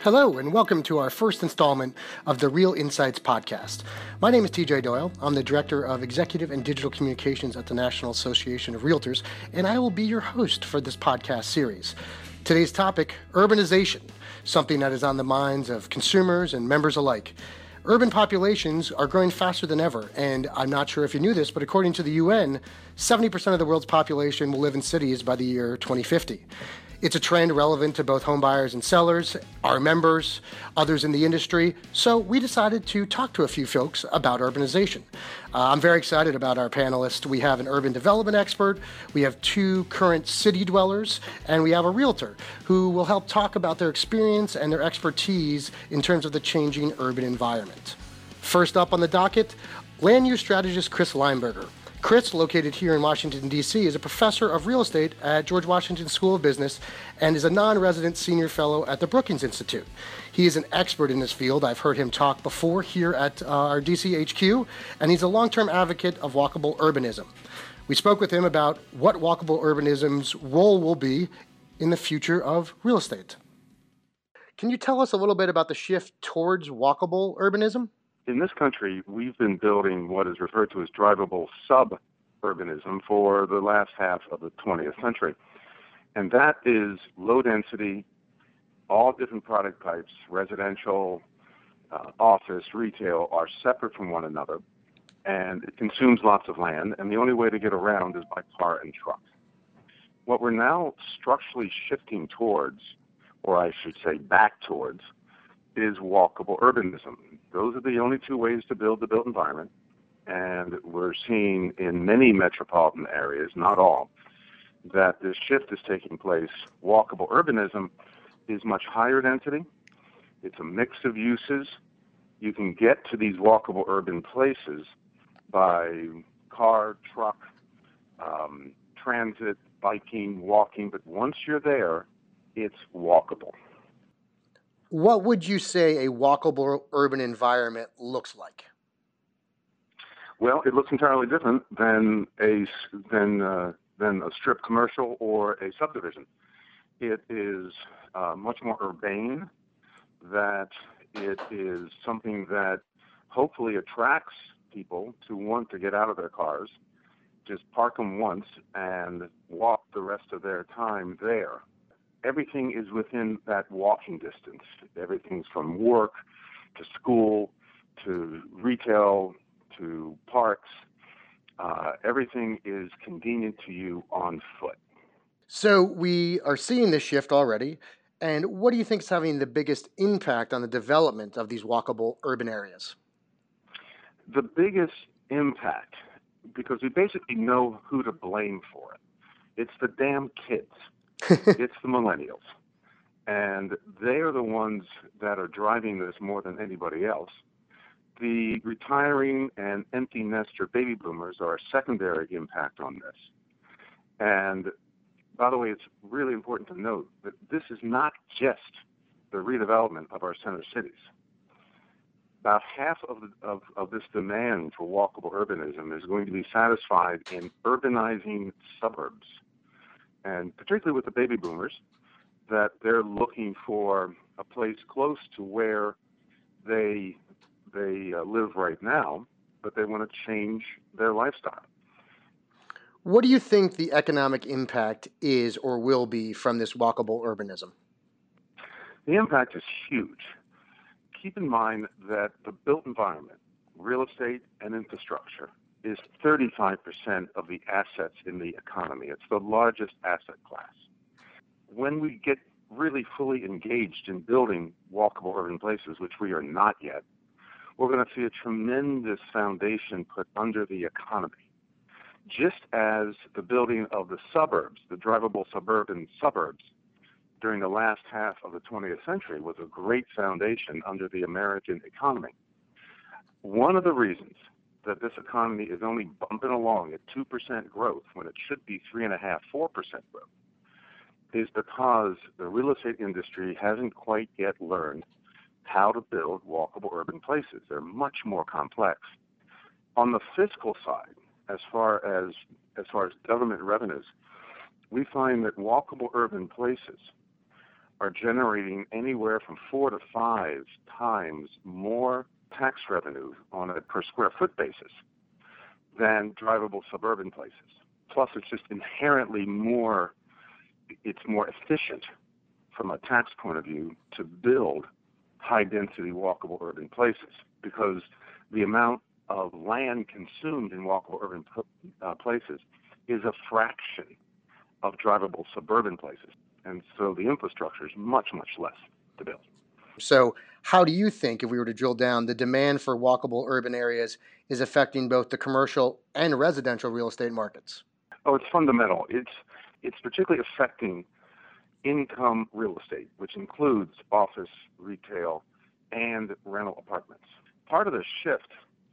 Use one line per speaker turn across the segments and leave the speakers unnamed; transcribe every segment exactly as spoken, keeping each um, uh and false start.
Hello, and welcome to our first installment of the Real Insights podcast. My name is T J Doyle. I'm the Director of Executive and Digital Communications at the National Association of Realtors, and I will be your host for this podcast series. Today's topic, urbanization, something that is on the minds of consumers and members alike. Urban populations are growing faster than ever, and I'm not sure if you knew this, but according to the U N, seventy percent of the world's population will live in cities by the year twenty fifty. It's a trend relevant to both home buyers and sellers, our members, others in the industry, so we decided to talk to a few folks about urbanization. Uh, I'm very excited about our panelists. We have an urban development expert, we have two current city dwellers, and we have a realtor who will help talk about their experience and their expertise in terms of the changing urban environment. First up on the docket, land use strategist Chris Lineberger. Chris, located here in Washington, D C, is a professor of real estate at George Washington School of Business and is a non-resident senior fellow at the Brookings Institute. He is an expert in this field. I've heard him talk before here at uh, our D C H Q, and he's a long-term advocate of walkable urbanism. We spoke with him about what walkable urbanism's role will be in the future of real estate. Can you tell us a little bit about the shift towards walkable urbanism?
In this country, we've been building what is referred to as drivable suburbanism for the last half of the twentieth century. And that is low density, all different product types, residential, uh, office, retail, are separate from one another. And it consumes lots of land, and the only way to get around is by car and truck. What we're now structurally shifting towards, or I should say back towards, is walkable urbanism. Those are the only two ways to build the built environment, and we're seeing in many metropolitan areas, not all, that this shift is taking place. Walkable urbanism is much higher density. It's a mix of uses. You can get to these walkable urban places by car, truck, um, transit, biking, walking, but once you're there, it's walkable.
What would you say a walkable urban environment looks like?
Well, it looks entirely different than a than uh, than a strip commercial or a subdivision. It is uh, much more urbane. That it is something that hopefully attracts people to want to get out of their cars, just park them once, and walk the rest of their time there. Everything is within that walking distance. Everything's from work to school to retail to parks. Uh, everything is convenient to you on foot.
So we are seeing this shift already. And what do you think is having the biggest impact on the development of these walkable urban areas?
The biggest impact, because we basically know who to blame for it, it's the damn kids. It's the millennials. And they are the ones that are driving this more than anybody else. The retiring and empty nester baby boomers are a secondary impact on this. And by the way, it's really important to note that this is not just the redevelopment of our center cities. About half of, the, of, of this demand for walkable urbanism is going to be satisfied in urbanizing suburbs. And particularly with the baby boomers, that they're looking for a place close to where they they uh, live right now, but they want to change their lifestyle.
What do you think the economic impact is or will be from this walkable urbanism?
The impact is huge. Keep in mind that the built environment, real estate and infrastructure, is thirty-five percent of the assets in the economy. It's the largest asset class. When we get really fully engaged in building walkable urban places, which we are not yet, we're going to see a tremendous foundation put under the economy. Just as the building of the suburbs, the drivable suburban suburbs, during the last half of the twentieth century was a great foundation under the American economy. One of the reasons that this economy is only bumping along at two percent growth when it should be three point five, four percent growth is because the real estate industry hasn't quite yet learned how to build walkable urban places. They're much more complex. On the fiscal side, as far as as far as government revenues, we find that walkable urban places are generating anywhere from four to five times more tax revenue on a per square foot basis than drivable suburban places. Plus, it's just inherently more, it's more efficient from a tax point of view to build high-density walkable urban places because the amount of land consumed in walkable urban uh, places is a fraction of drivable suburban places. And so the infrastructure is much, much less to build.
So how do you think, if we were to drill down, the demand for walkable urban areas is affecting both the commercial and residential real estate markets?
Oh, it's fundamental. It's it's particularly affecting income real estate, which includes office, retail, and rental apartments. Part of the shift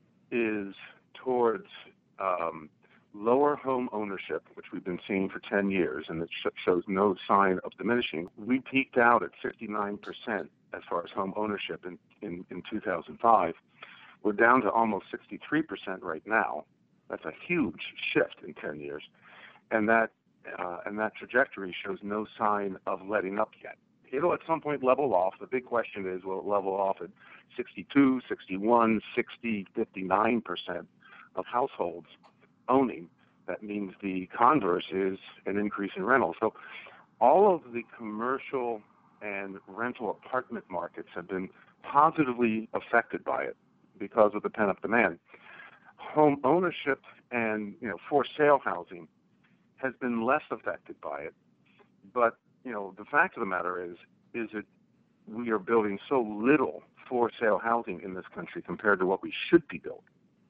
is towards um, lower home ownership, which we've been seeing for ten years, and it sh- shows no sign of diminishing. We peaked out at fifty-nine percent as far as home ownership in, in, in two thousand five. We're down to almost sixty-three percent right now. That's a huge shift in ten years, and that uh, and that trajectory shows no sign of letting up yet. It'll at some point level off. The big question is, will it level off at sixty-two, sixty-one, sixty, fifty-nine percent of households owning? That means the converse is an increase in rentals. So all of the commercial and rental apartment markets have been positively affected by it because of the pent-up demand. Home ownership and you know for sale housing has been less affected by it, but you know the fact of the matter is is that we are building so little for sale housing in this country compared to what we should be building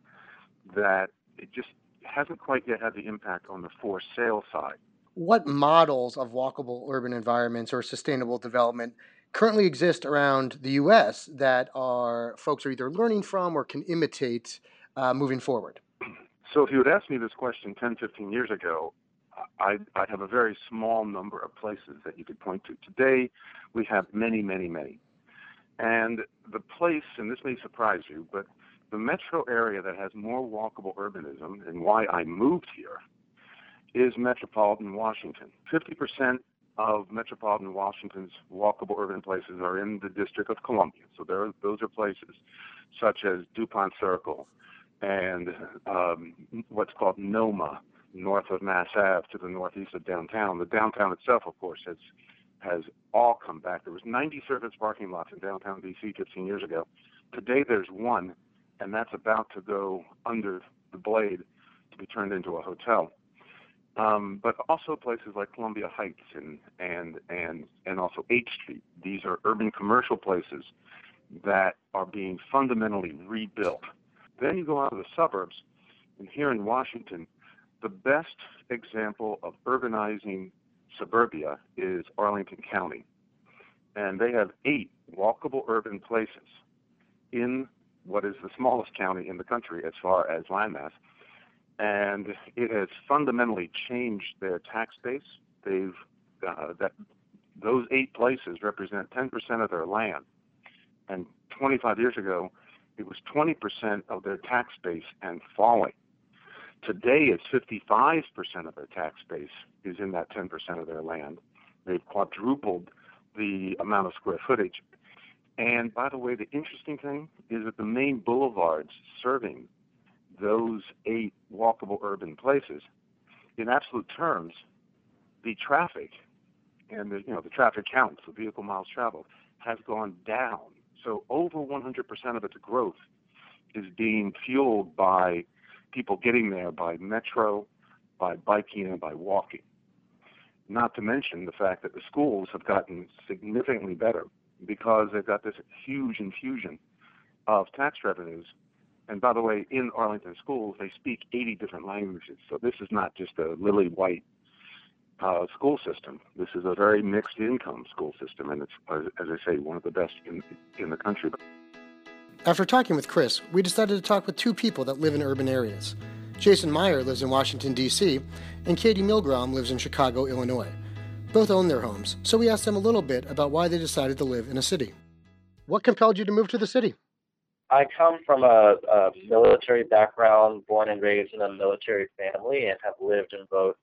that it just hasn't quite yet had the impact on the for sale side.
What models of walkable urban environments or sustainable development currently exist around the U S that are folks are either learning from or can imitate uh, moving forward?
So if you had asked me this question ten, fifteen years ago, I, I have a very small number of places that you could point to. Today, we have many, many, many. And the place, and this may surprise you, but the metro area that has more walkable urbanism, and why I moved here, is metropolitan Washington. fifty percent of metropolitan Washington's walkable urban places are in the District of Columbia. So there, those are places such as DuPont Circle and um, what's called NOMA, north of Mass Ave to the northeast of downtown. The downtown itself, of course, has has all come back. There was ninety surface parking lots in downtown D C fifteen years ago. Today there's one, and that's about to go under the blade to be turned into a hotel. Um, but also places like Columbia Heights and, and, and, and also H Street. These are urban commercial places that are being fundamentally rebuilt. Then you go out to the suburbs, and here in Washington, the best example of urbanizing suburbia is Arlington County. And they have eight walkable urban places in what is the smallest county in the country as far as landmass. And it has fundamentally changed their tax base. They've uh, that those eight places represent ten percent of their land. And twenty-five years ago, it was twenty percent of their tax base and falling. Today, it's fifty-five percent of their tax base is in that ten percent of their land. They've quadrupled the amount of square footage. And by the way, the interesting thing is that the main boulevards serving those eight walkable urban places, in absolute terms, the traffic and the you know the traffic counts, the vehicle miles traveled, has gone down. So over one hundred percent of its growth is being fueled by people getting there by metro, by biking, and by walking. Not to mention the fact that the schools have gotten significantly better because they've got this huge infusion of tax revenues. And by the way, in Arlington schools, they speak eighty different languages. So this is not just a lily white uh, school system. This is a very mixed income school system, and it's, as I say, one of the best in, in the country.
After talking with Chris, we decided to talk with two people that live in urban areas. Jason Meyer lives in Washington, D C, and Katie Milgrom lives in Chicago, Illinois. Both own their homes, so we asked them a little bit about why they decided to live in a city. What compelled you to move to the city?
I come from a, a military background, born and raised in a military family, and have lived in both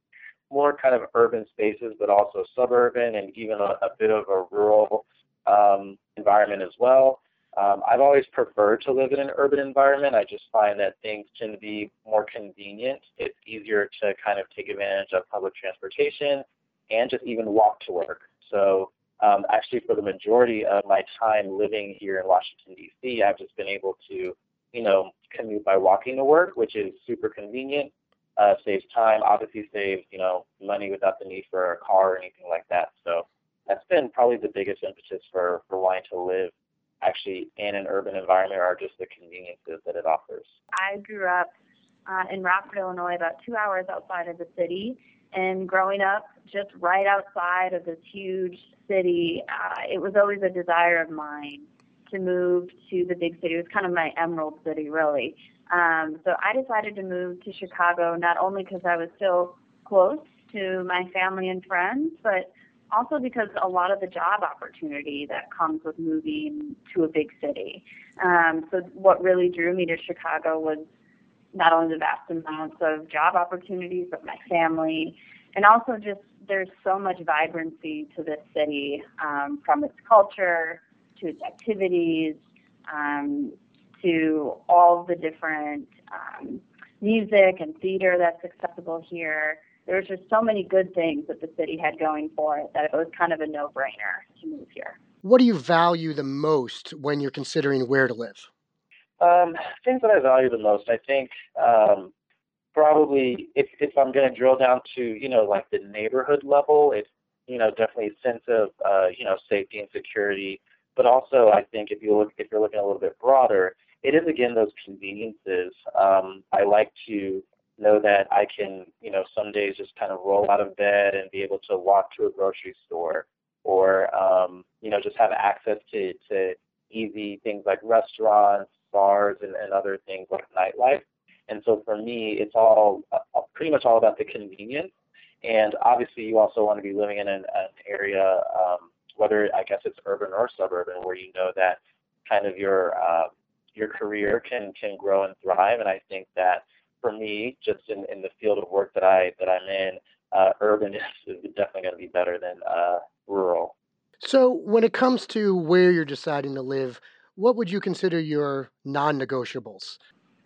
more kind of urban spaces, but also suburban and even a, a bit of a rural um, environment as well. Um, I've always preferred to live in an urban environment. I just find that things tend to be more convenient. It's easier to kind of take advantage of public transportation and just even walk to work. So um, actually for the majority of my time living here in Washington, D C, I've just been able to, you know, commute by walking to work, which is super convenient, uh, saves time, obviously saves, you know, money without the need for a car or anything like that. So that's been probably the biggest impetus for, for wanting to live actually in an urban environment, or just the conveniences that it offers.
I grew up uh, in Rockford, Illinois, about two hours outside of the city. And growing up just right outside of this huge city, uh, it was always a desire of mine to move to the big city. It was kind of my emerald city, really. Um, so I decided to move to Chicago, not only because I was still close to my family and friends, but also because a lot of the job opportunity that comes with moving to a big city. Um, so what really drew me to Chicago was not only the vast amounts of job opportunities, but my family, and also just there's so much vibrancy to this city, um, from its culture to its activities, um, to all the different um, music and theater that's accessible here. There's just so many good things that the city had going for it that it was kind of a no-brainer to move here.
What do you value the most when you're considering where to live?
Um, things that I value the most, I think, um, probably if, if I'm going to drill down to, you know, like the neighborhood level, it's, you know, definitely a sense of, uh, you know, safety and security. But also, I think if you look, if you're looking a little bit broader, it is, again, those conveniences. Um, I like to know that I can, you know, some days just kind of roll out of bed and be able to walk to a grocery store, or, um, you know, just have access to, to easy things like restaurants, bars, and, and other things like nightlife. And so for me, it's all uh, pretty much all about the convenience. And obviously, you also want to be living in an, an area, um, whether I guess it's urban or suburban, where you know that kind of your uh, your career can can grow and thrive. And I think that for me, just in, in the field of work that I that I'm in, uh, urban is, is definitely going to be better than uh, rural.
So when it comes to where you're deciding to live, what would you consider your non-negotiables?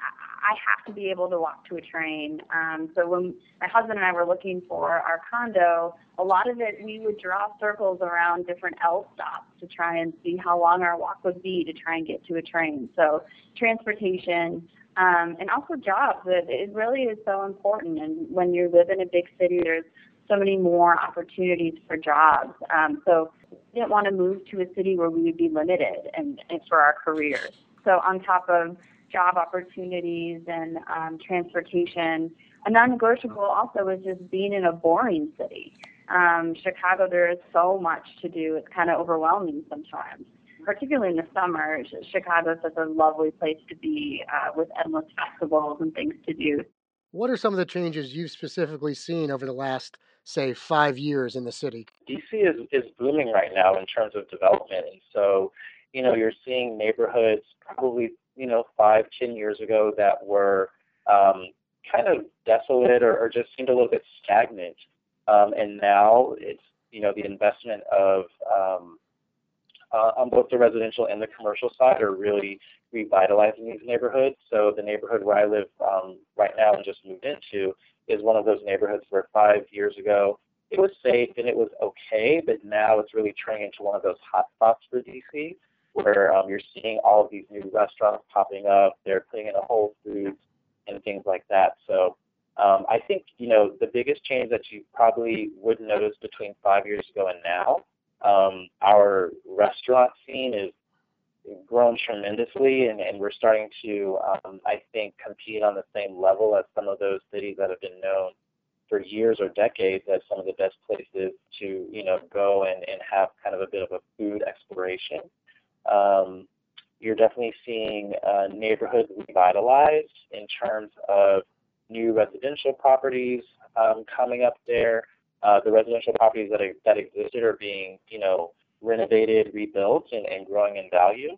I have to be able to walk to a train. Um, so when my husband and I were looking for our condo, a lot of it, we would draw circles around different L stops to try and see how long our walk would be to try and get to a train. So transportation, um, and also jobs. It, it really is so important. And when you live in a big city, there's so many more opportunities for jobs. Um, so we didn't want to move to a city where we would be limited and, and for our careers. So on top of job opportunities and um, transportation, a non-negotiable also is just being in a boring city. Um, Chicago, there is so much to do. It's kind of overwhelming sometimes, particularly in the summer. Chicago is such a lovely place to be, uh, with endless festivals and things to do.
What are some of the changes you've specifically seen over the last, say, five years in the city?
D C is, is booming right now in terms of development. And so, you know, you're seeing neighborhoods probably, you know, five, ten years ago that were um, kind of desolate, or, or just seemed a little bit stagnant. Um, and now it's, you know, the investment of um, uh, on both the residential and the commercial side are really revitalizing these neighborhoods. So the neighborhood where I live um, right now and just moved into is one of those neighborhoods where five years ago it was safe and it was okay, but now it's really turning into one of those hot spots for D C, where um, you're seeing all of these new restaurants popping up. They're putting in a Whole Foods and things like that. So um, I think, you know, the biggest change that you probably would notice between five years ago and now, um, our restaurant scene is grown tremendously, and, and we're starting to, um, I think, compete on the same level as some of those cities that have been known for years or decades as some of the best places to, you know, go and, and have kind of a bit of a food exploration. Um, you're definitely seeing uh, neighborhoods revitalized in terms of new residential properties um, coming up there. Uh, the residential properties that are, that existed are being, you know, renovated, rebuilt, and, and growing in value.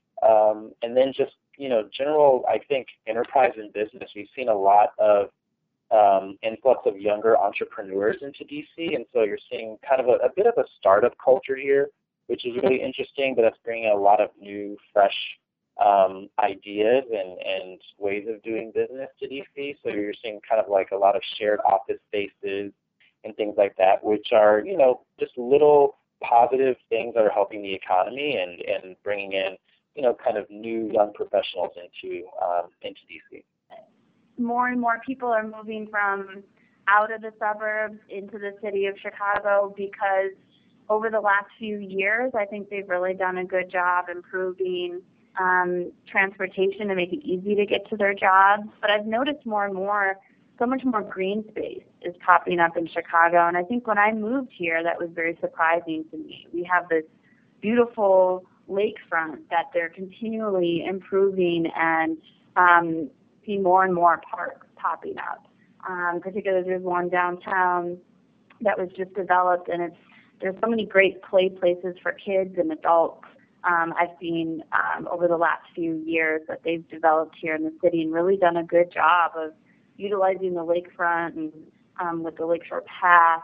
Um, and then just, you know, general, I think, enterprise and business. We've seen a lot of um, influx of younger entrepreneurs into D C, and so you're seeing kind of a, a bit of a startup culture here, which is really interesting, but that's bringing a lot of new, fresh um, ideas and, and ways of doing business to D C. So you're seeing kind of like a lot of shared office spaces and things like that, which are, you know, just little positive things that are helping the economy and, and bringing in, you know, kind of new young professionals into um, into D C.
More and more people are moving from out of the suburbs into the city of Chicago because over the last few years, I think they've really done a good job improving um, transportation to make it easy to get to their jobs. But I've noticed more and more, so much more green space is popping up in Chicago. And I think when I moved here, that was very surprising to me. We have this beautiful lakefront that they're continually improving and um, see more and more parks popping up. Um, particularly, there's one downtown that was just developed, and it's there's so many great play places for kids and adults. Um, I've seen um, over the last few years that they've developed here in the city and really done a good job of utilizing the lakefront and um, with the Lakeshore Path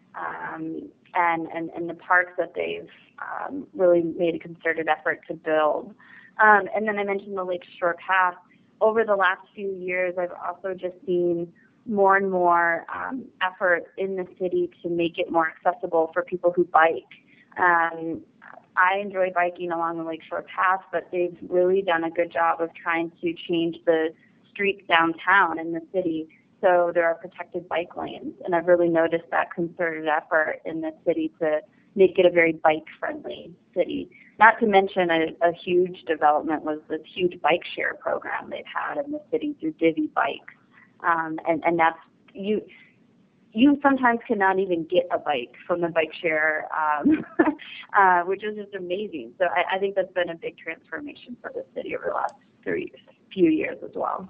um, and, and, and the parks that they've um, really made a concerted effort to build. Um, and then I mentioned the Lakeshore Path. Over the last few years, I've also just seen more and more um, effort in the city to make it more accessible for people who bike. Um, I enjoy biking along the Lakeshore Path, but they've really done a good job of trying to change the streets downtown in the city so there are protected bike lanes. And I've really noticed that concerted effort in the city to make it a very bike-friendly city. Not to mention a, a huge development was this huge bike share program they've had in the city through Divvy Bikes. Um, and, and that's, you you sometimes cannot even get a bike from the bike share, um, uh, which is just amazing. So I, I think that's been a big transformation for the city over the last three, few years as well.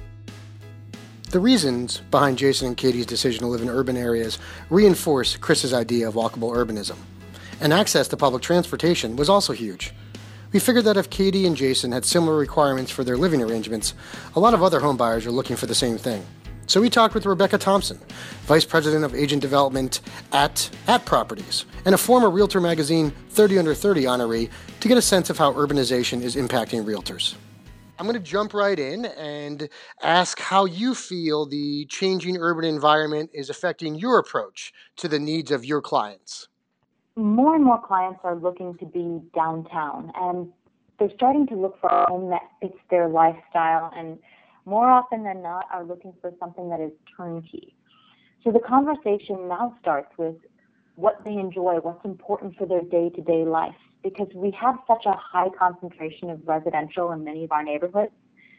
The reasons behind Jason and Katie's decision to live in urban areas reinforce Chris's idea of walkable urbanism. And access to public transportation was also huge. We figured that if Katie and Jason had similar requirements for their living arrangements, a lot of other homebuyers are looking for the same thing. So we talked with Rebecca Thompson, Vice President of Agent Development at At Properties, and a former Realtor Magazine thirty under thirty honoree to get a sense of how urbanization is impacting realtors. I'm going to jump right in and ask how you feel the changing urban environment is affecting your approach to the needs of your clients.
More and more clients are looking to be downtown, and they're starting to look for a home that fits their lifestyle, and more often than not are looking for something that is turnkey. So the conversation now starts with what they enjoy, what's important for their day-to-day life, because we have such a high concentration of residential in many of our neighborhoods.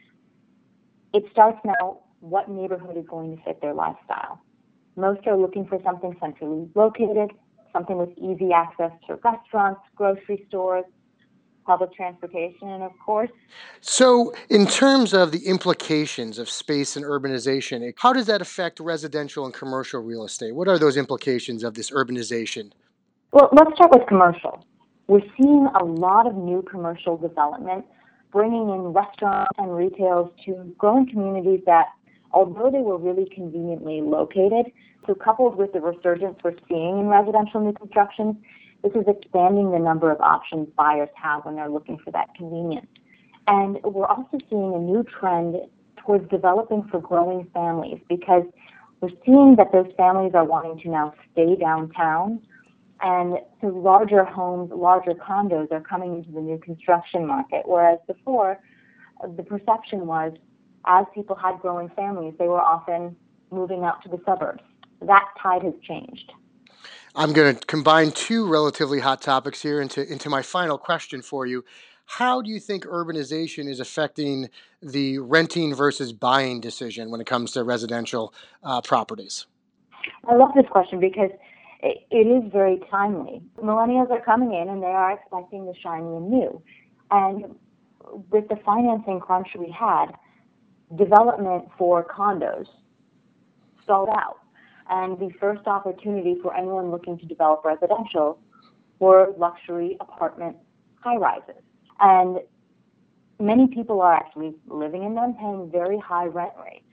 It starts now, what neighborhood is going to fit their lifestyle? Most are looking for something centrally located, something with easy access to restaurants, grocery stores, public transportation, and of course.
So in terms of the implications of space and urbanization, how does that affect residential and commercial real estate? What are those implications of this urbanization?
Well, let's start with commercial. We're seeing a lot of new commercial development, bringing in restaurants and retails to growing communities that, although they were really conveniently located, so coupled with the resurgence we're seeing in residential new construction, this is expanding the number of options buyers have when they're looking for that convenience. And we're also seeing a new trend towards developing for growing families, because we're seeing that those families are wanting to now stay downtown, and so larger homes, larger condos are coming into the new construction market, whereas before the perception was as people had growing families, they were often moving out to the suburbs. That tide has changed.
I'm going to combine two relatively hot topics here into, into my final question for you. How do you think urbanization is affecting the renting versus buying decision when it comes to residential uh, properties?
I love this question because it, it is very timely. Millennials are coming in and they are expecting the shiny and new. And with the financing crunch we had, development for condos stalled out. And the first opportunity for anyone looking to develop residential were luxury apartment high-rises. And many people are actually living in them, paying very high rent rates.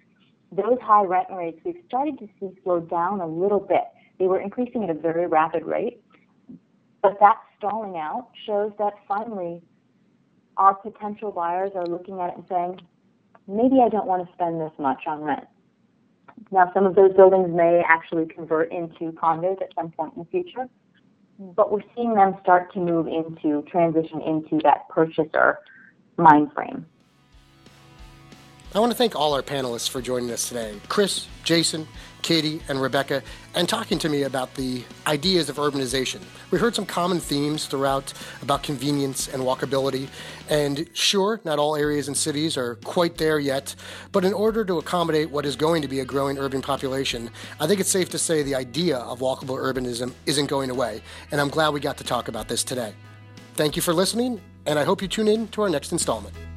those high rent rates we've started to see slow down a little bit. They were increasing at a very rapid rate, but that stalling out shows that finally our potential buyers are looking at it and saying, maybe I don't want to spend this much on rent. Now, some of those buildings may actually convert into condos at some point in the future, but we're seeing them start to move into, transition into that purchaser mind frame.
I want to thank all our panelists for joining us today. Chris, Jason, Katie, and Rebecca, and talking to me about the ideas of urbanization. We heard some common themes throughout about convenience and walkability. And sure, not all areas and cities are quite there yet, but in order to accommodate what is going to be a growing urban population, I think it's safe to say the idea of walkable urbanism isn't going away. And I'm glad we got to talk about this today. Thank you for listening, and I hope you tune in to our next installment.